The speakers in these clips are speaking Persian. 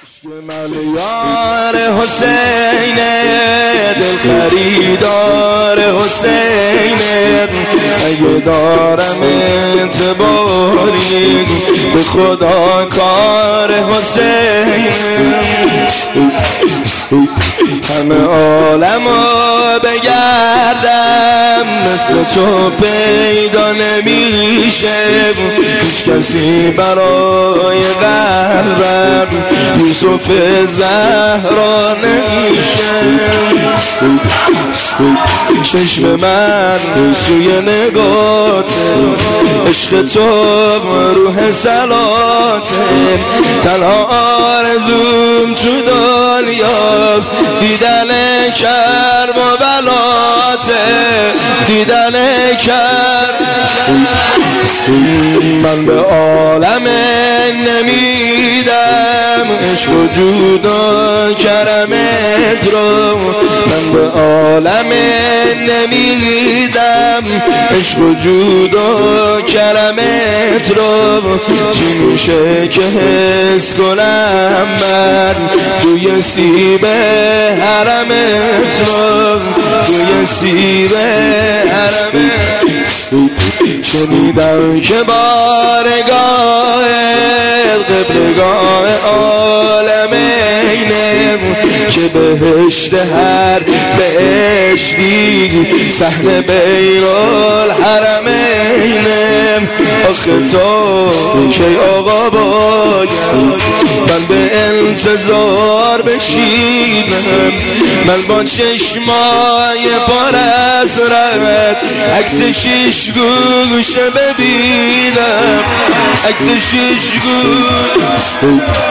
من یار حسین دل خریدار حسین اگه دارم اعتباری به خدا کار حسین همه عالمو بگردم مثل تو پیدا نمیشه هیچ کسی برای قلبم یوسف زهرا نمیشه چشم من سوی نگاته عشق تو روح صلاته تنها آرزوم تو دنیا دیدن کرب و بلاته دیدن کرب من به عالم نمیدم عشق و جودا کرمت رو من به عالم نمیدم عشق و جودا کرمت رو چی میشه که حس کنم من توی سیب حرمت رو توی سیب حرمت شنیدم که بارگاه قبلگاه عالمینه که بهشت هر بهشتی صحن بین الحرمینه آخه تو کی آقا باید من به انتظار بشینم من با چشمای پر از رحمت عکس شیش گوشه ببینم عکس شیش گوشه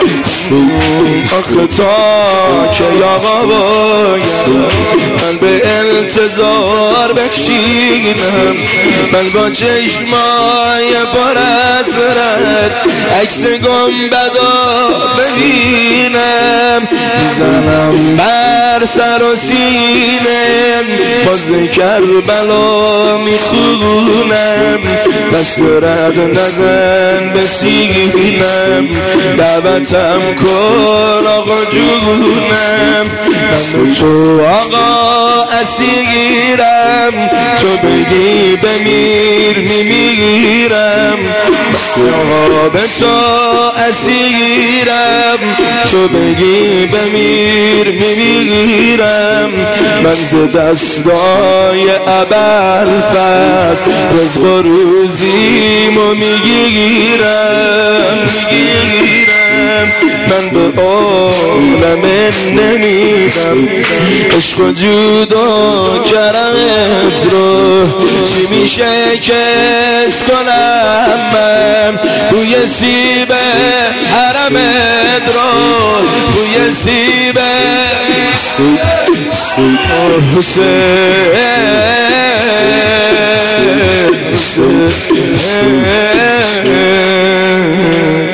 آخه تا که آقا باید من به انتظار بشینم من با چشمای پر از رحمت عکس گنبدا ببینم میزنم بر سر و سینه باز کربلا میخونم دست رد نزن به سینم دعوتم کن آقا جونم من تو آقا اسیرم تو بگی بمیر میمیرم آقا به تو اسیرم تو بگی بمیر میمیرم من ز دستای ابوالفضل رزق و روزیمو میگیرم من به عالم نمیدم عشق و جودا کرمت رو چی میشه که حس کنم من بوی سیب حرمت رو بوی سیب حسین